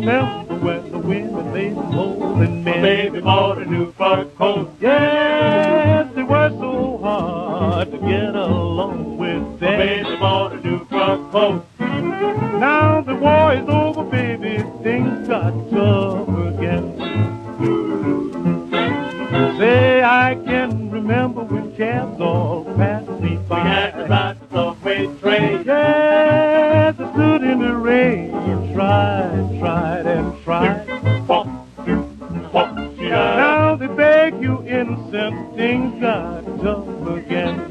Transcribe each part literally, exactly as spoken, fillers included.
remember when the women made them holding men. My baby bought a new fur coat. Yes, they were so hard to get along with them. My baby bought a new fur coat. Now the war is over, baby, things got tough again. Say, I can remember when cabs all passed me by. We had to ride the subway train. Yes, I stood in the rain, tried, tried, and tried. Walk, do, walk, she died. Now they beg you innocent, things got tough again.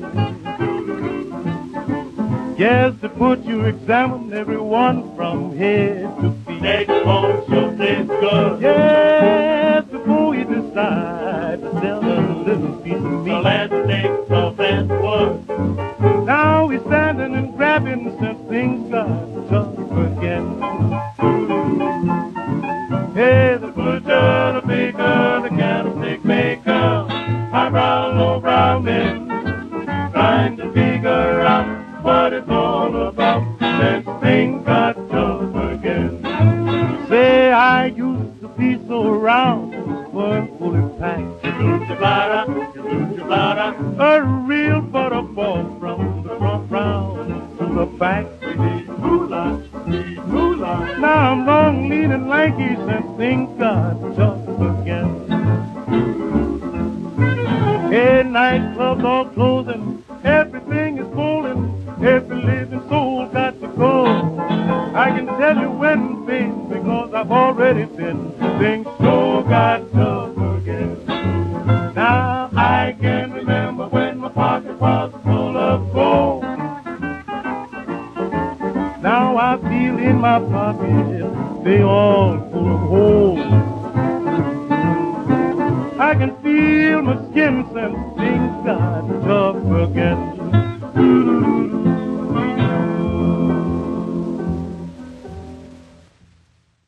Yes, they put you, examine everyone from head to feet. Next phone sure tastes good. Yes, before you decide to sell a little piece of meat. The last thing so fast was. Now we're standing and grabbing since things got tough again. Hey, the butcher, the baker, the candlestick maker, high brow, low brow men, trying to figure out what it's all about since things got tough again. Say, I used to be so round, fun fully packed. A real butterball from the front round to the back. Now I'm long, lean, and lanky since things got tough again. Hey, nightclubs all closing, everything is falling. Every living soul got to go. I can tell you when, baby, because I've already been. Things sure got tough again. Now I can remember when my pocket was full of gold. Now I feel in my pocket they all full of holes. I can feel my skin since things got tough again.